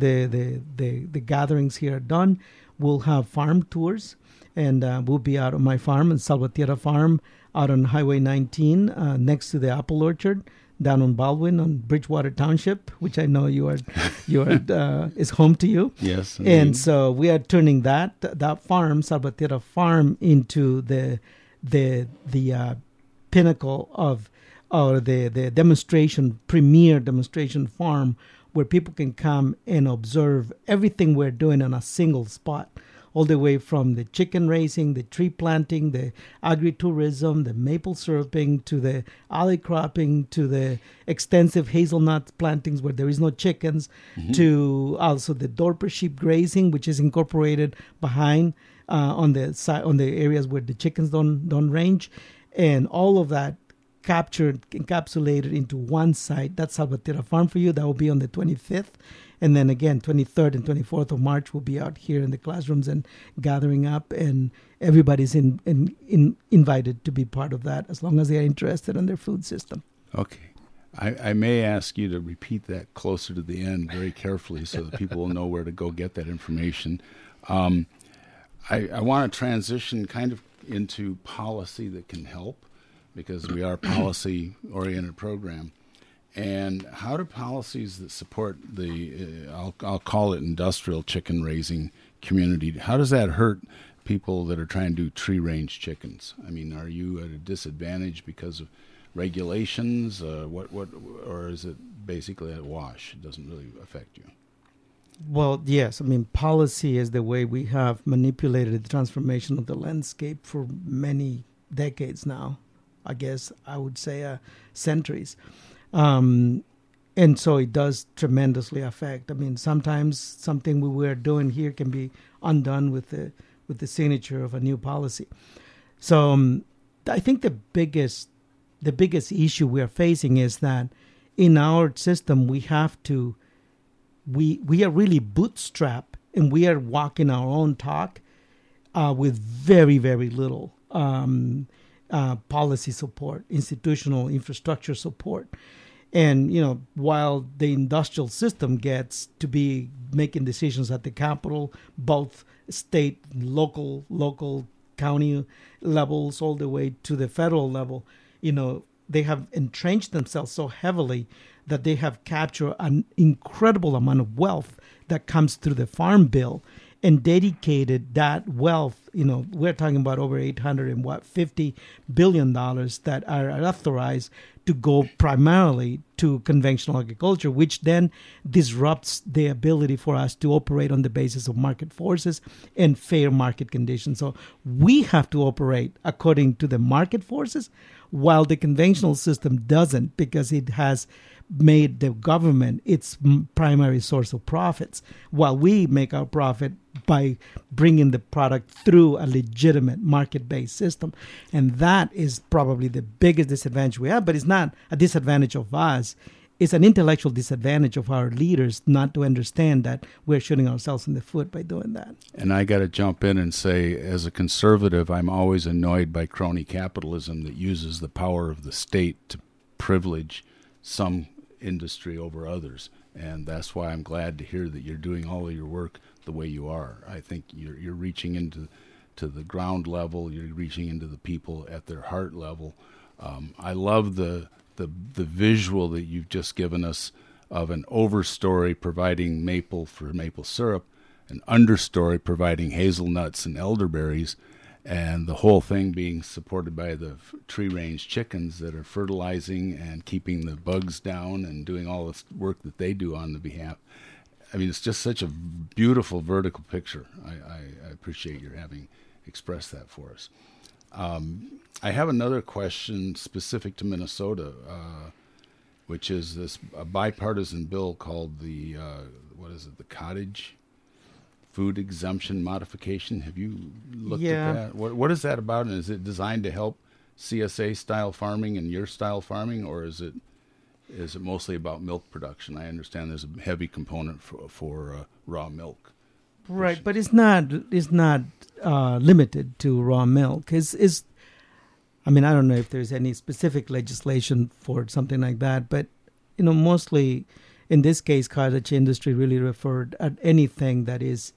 the gatherings here are done, we'll have farm tours. And we'll be out on my farm, in Salvatierra Farm, out on Highway 19, next to the apple orchard, down on Baldwin, on Bridgewater Township, which I know you are is home to you. Yes, indeed. And so we are turning that farm, Salvatierra Farm, into the pinnacle of, or the premier demonstration farm, where people can come and observe everything we're doing on a single spot, all the way from the chicken raising, the tree planting, the agritourism, the maple syruping, to the alley cropping, to the extensive hazelnut plantings where there is no chickens, to also the Dorper sheep grazing, which is incorporated behind on the areas where the chickens don't range, and all of that encapsulated into one site. That's Salvatierra Farm for you. That will be on the 25th. And then again, 23rd and 24th of March, we'll be out here in the classrooms and gathering up, and everybody's invited to be part of that as long as they are interested in their food system. Okay. I may ask you to repeat that closer to the end very carefully so that people will know where to go get that information. I want to transition kind of into policy that can help, because we are a policy-oriented program. And how do policies that support the, I'll call it industrial chicken raising community, how does that hurt people that are trying to do tree-range chickens? I mean, are you at a disadvantage because of regulations? Or is it basically a wash? It doesn't really affect you? Well, yes. I mean, policy is the way we have manipulated the transformation of the landscape for many decades now. I guess I would say centuries. And so it does tremendously affect. I mean, sometimes something we were doing here can be undone with the signature of a new policy. So I think the biggest issue we are facing is that in our system we are really bootstrapped, and we are walking our own talk with very, very little policy support, institutional infrastructure support. And, while the industrial system gets to be making decisions at the Capitol, both state, local county levels all the way to the federal level, they have entrenched themselves so heavily that they have captured an incredible amount of wealth that comes through the Farm Bill and dedicated that wealth. We're talking about over $850 billion that are authorized to go primarily to conventional agriculture, which then disrupts the ability for us to operate on the basis of market forces and fair market conditions. So we have to operate according to the market forces, while the conventional system doesn't, because it has made the government its primary source of profits, while we make our profit by bringing the product through a legitimate market-based system. And that is probably the biggest disadvantage we have, but it's not a disadvantage of us. It's an intellectual disadvantage of our leaders not to understand that we're shooting ourselves in the foot by doing that. And I got to jump in and say, as a conservative, I'm always annoyed by crony capitalism that uses the power of the state to privilege some industry over others. And that's why I'm glad to hear that you're doing all of your work the way you are. I think you're reaching into the ground level. You're reaching into the people at their heart level. I love the visual that you've just given us of an overstory providing maple for maple syrup, an understory providing hazelnuts and elderberries, and the whole thing being supported by the tree-range chickens that are fertilizing and keeping the bugs down and doing all this work that they do on the behalf. I mean, it's just such a beautiful vertical picture. I appreciate your having expressed that for us. I have another question specific to Minnesota, which is a bipartisan bill called the cottage food exemption modification. Have you looked at that? What is that about, and is it designed to help CSA-style farming and your style farming, or is it mostly about milk production? I understand there's a heavy component for raw milk. Right, but it's not limited to raw milk. I don't know if there's any specific legislation for something like that, but mostly in this case, cottage industry really referred at anything that is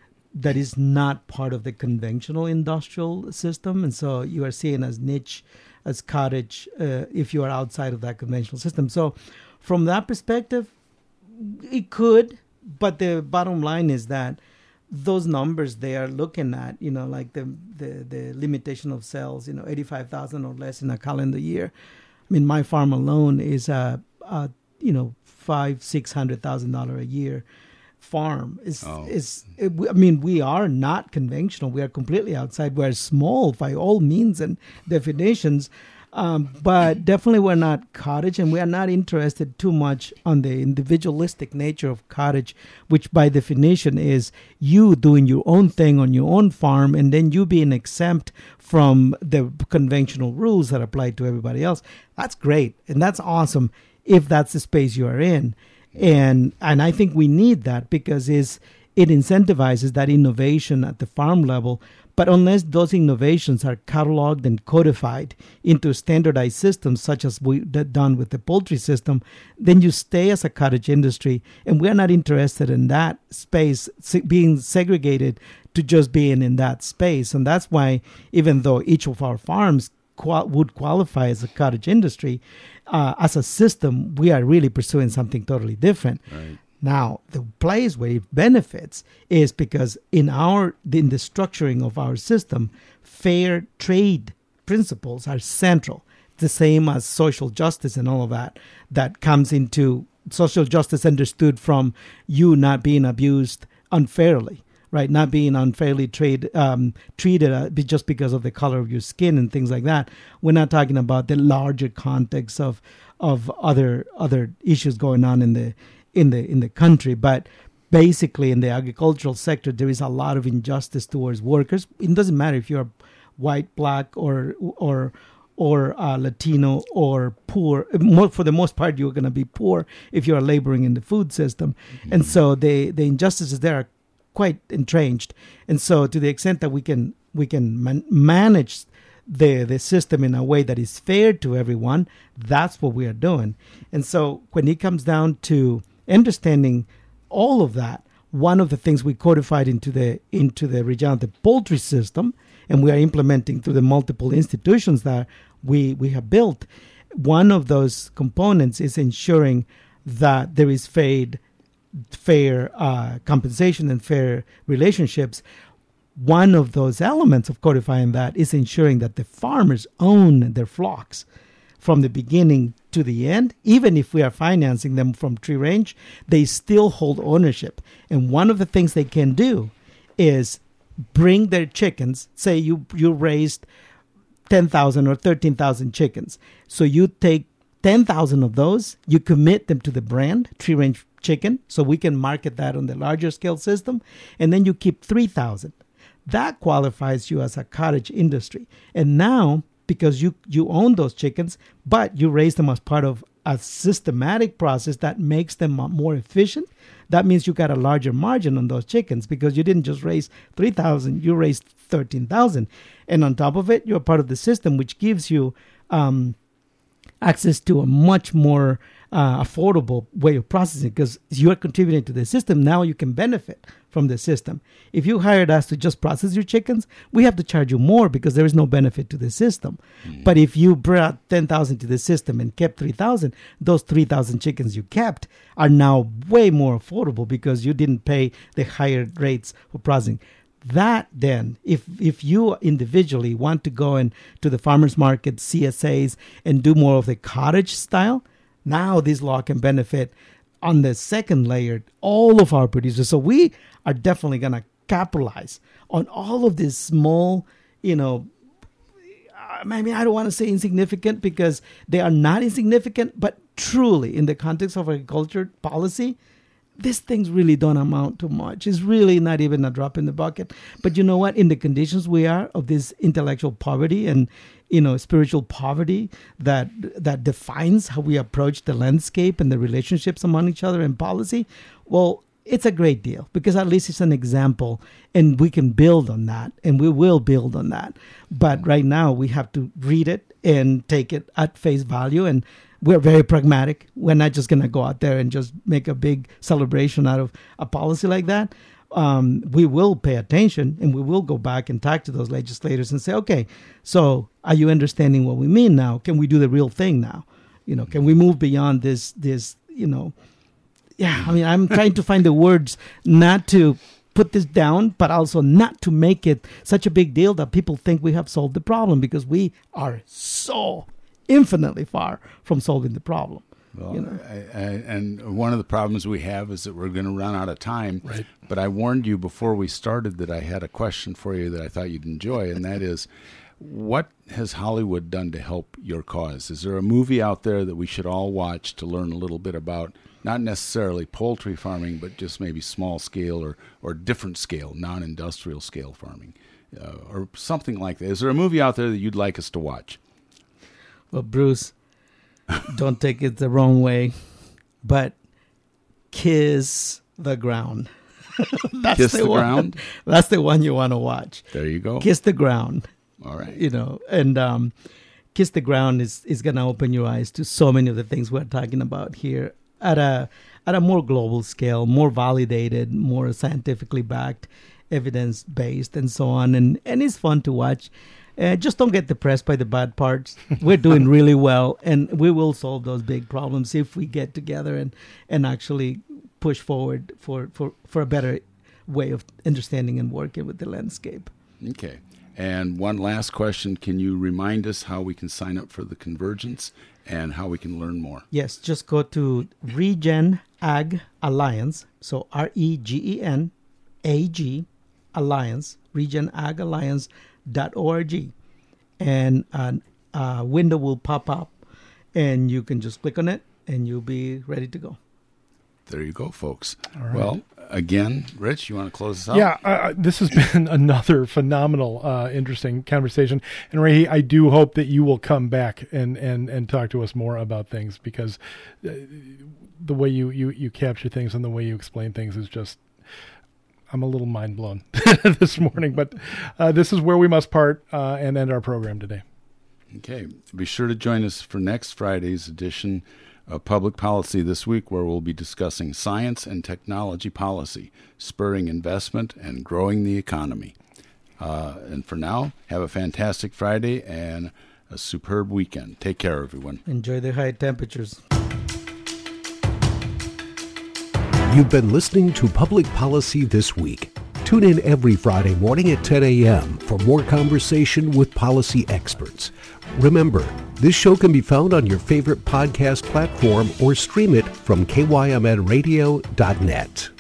not part of the conventional industrial system, and so you are seen as niche, as cottage, if you are outside of that conventional system. So, from that perspective, it could, but the bottom line is that those numbers they are looking at, like the limitation of sales, 85,000 or less in a calendar year. I mean, my farm alone is $500,000-$600,000 a year farm. We are not conventional. We are completely outside. We are small by all means and definitions, but definitely we're not cottage, and we are not interested too much on the individualistic nature of cottage, which by definition is you doing your own thing on your own farm and then you being exempt from the conventional rules that apply to everybody else. That's great, and that's awesome if that's the space you are in. And I think we need that because it incentivizes that innovation at the farm level. But unless those innovations are cataloged and codified into standardized systems, such as we've done with the poultry system, then you stay as a cottage industry. And we're not interested in that space being segregated to just being in that space. And that's why, even though each of our farms would qualify as a cottage industry, as a system, we are really pursuing something totally different. Right. Now, the place where it benefits is because in the structuring of our system, fair trade principles are central. The same as social justice and all of that comes into social justice understood from you not being abused unfairly. Right, not being unfairly treated just because of the color of your skin and things like that. We're not talking about the larger context of other issues going on in the country, but basically in the agricultural sector, there is a lot of injustice towards workers. It doesn't matter if you're white, black, or Latino or poor. For the most part, you're going to be poor if you are laboring in the food system, and so the injustices there are quite entrenched. And so to the extent that we can manage the system in a way that is fair to everyone, that's what we are doing. And so when it comes down to understanding all of that, one of the things we codified into the region of the poultry system and we are implementing through the multiple institutions that we have built. One of those components is ensuring that there is fair compensation and fair relationships. One of those elements of codifying that is ensuring that the farmers own their flocks from the beginning to the end. Even if we are financing them from Tree Range, they still hold ownership. And one of the things they can do is bring their chickens. Say you raised 10,000 or 13,000 chickens. So you take 10,000 of those, you commit them to the brand, Tree Range Chicken, so we can market that on the larger scale system, and then you keep 3,000. That qualifies you as a cottage industry. And now, because you own those chickens, but you raise them as part of a systematic process that makes them more efficient, that means you got a larger margin on those chickens because you didn't just raise 3,000, you raised 13,000. And on top of it, you're part of the system, which gives you access to a much more affordable way of processing because you're contributing to the system. Now you can benefit from the system. If you hired us to just process your chickens, we have to charge you more because there is no benefit to the system. But if you brought 10,000 to the system and kept 3,000, those 3,000 chickens you kept are now way more affordable because you didn't pay the higher rates for processing. That then, if you individually want to go into the farmers market, CSAs, and do more of the cottage style, now this law can benefit on the second layer all of our producers. So we are definitely going to capitalize on all of these small, I mean, I don't want to say insignificant because they are not insignificant, but truly in the context of agriculture policy, these things really don't amount to much. It's really not even a drop in the bucket. But you know what? In the conditions we are of this intellectual poverty and, spiritual poverty that defines how we approach the landscape and the relationships among each other and policy, well, it's a great deal because at least it's an example and we can build on that and we will build on that. But right now we have to read it and take it at face value, and we're very pragmatic. We're not just going to go out there and just make a big celebration out of a policy like that. We will pay attention and we will go back and talk to those legislators and say, okay, so are you understanding what we mean now? Can we do the real thing now? Can we move beyond this, yeah, I mean, I'm trying to find the words not to put this down, but also not to make it such a big deal that people think we have solved the problem because we are so infinitely far from solving the problem. Well, and one of the problems we have is that we're going to run out of time. Right. But I warned you before we started that I had a question for you that I thought you'd enjoy, and that is, what has Hollywood done to help your cause? Is there a movie out there that we should all watch to learn a little bit about, not necessarily poultry farming, but just maybe small scale or different scale, non-industrial scale farming, or something like that? Is there a movie out there that you'd like us to watch? Well, Bruce, don't take it the wrong way, but Kiss the Ground. Kiss the Ground? That's the one you want to watch. There you go. Kiss the Ground. All right. And Kiss the Ground is going to open your eyes to so many of the things we're talking about here at a more global scale, more validated, more scientifically backed, evidence-based, and so on. And it's fun to watch. Just don't get depressed by the bad parts. We're doing really well, and we will solve those big problems if we get together and actually push forward for a better way of understanding and working with the landscape. Okay. And one last question. Can you remind us how we can sign up for the Convergence and how we can learn more? Yes, just go to Regen Ag Alliance, so REGEN AG Alliance, regenagalliance.org, and a window will pop up, and you can just click on it, and you'll be ready to go. There you go, folks. All right. Well, again, Rich, you want to close this out? Yeah, this has been another phenomenal, interesting conversation. And Ray, I do hope that you will come back and talk to us more about things because the way you capture things and the way you explain things is just, I'm a little mind blown this morning. But this is where we must part and end our program today. Okay. Be sure to join us for next Friday's edition of Public Policy This Week, where we'll be discussing science and technology policy, spurring investment and growing the economy. And for now, have a fantastic Friday and a superb weekend. Take care, everyone. Enjoy the high temperatures. You've been listening to Public Policy This Week. Tune in every Friday morning at 10 a.m. for more conversation with policy experts. Remember, this show can be found on your favorite podcast platform or stream it from kymnradio.net.